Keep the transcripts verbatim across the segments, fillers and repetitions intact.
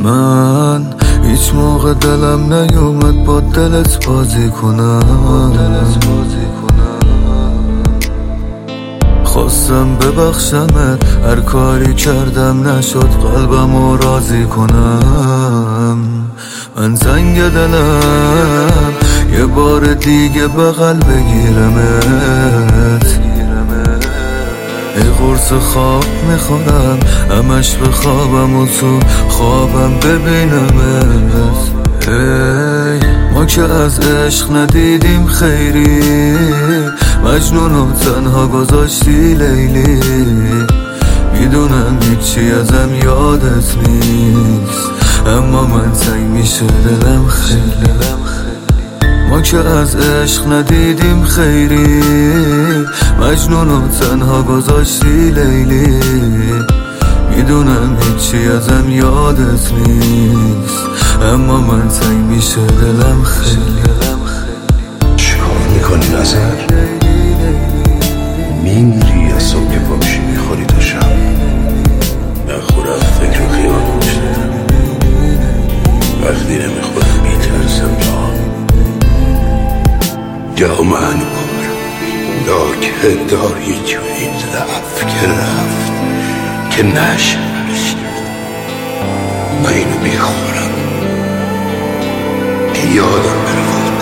من هیچ موقع دلم نیومد با دلت بازی کنم، خواستم ببخشمت، هر کاری کردم نشد قلبمو راضی کنم. من زنگ دلم یه بار دیگه بغل بگیرمت، ای قرص خواب میخورم همش به خوابم و تو خوابم ببینمت. ای ما که از عشق ندیدیم خیری، مجنون و تنها گذاشتی لیلی. میدونم هیچی ازم یادت نیست، اما من تنگ میشه دلم خیلی. ما که از عشق ندیدیم خیری، مجنون و تنها گذاشتی لیلی. میدونم هیچی ازم یادت نیست، اما من تنگ میشه دلم خیلی. چیکار میکنی نظر؟ میمیری از صبح که پاکشی میخوری تا شب. من خودم فکر و خیال میشنم، وقتی نمیخورم میترسم جان. یا من لاکه داری جوی ضعف که رفت که نشست. من اینو میخورم که یادم برفت.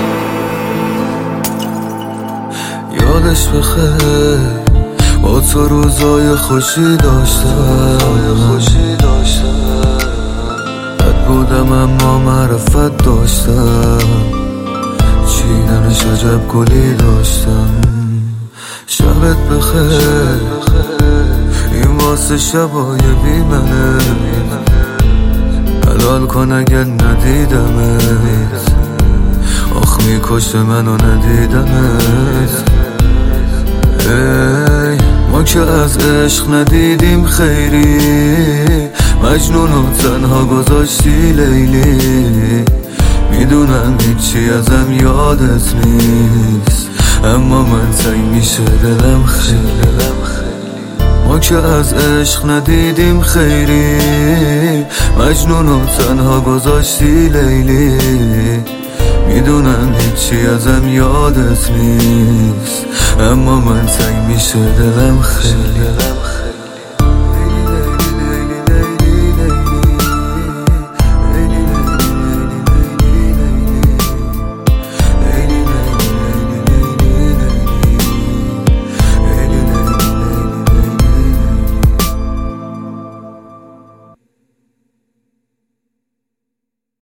یادش بخیر با تو روزای خوشی داشتم، بد بودم اما معرفت داشتم، چیدنش عجب گلی داشتم. شبت بخیر این واسه شبای بی منه، حلال کن اگر ندیدمت، آخ میکشه منو ندیدمت. ای ما که از عشق ندیدیم خیری، مجنون و تنها گذاشتی لیلی. میدونم هیچی ازم یادت نیست، اما من تنگ میشه دلم خیلی. ما که از عشق ندیدیم خیری، مجنون و تنها گذاشتی لیلی. میدونم هیچی ازم یادت نیست، اما من تنگ میشه دلم خیلی.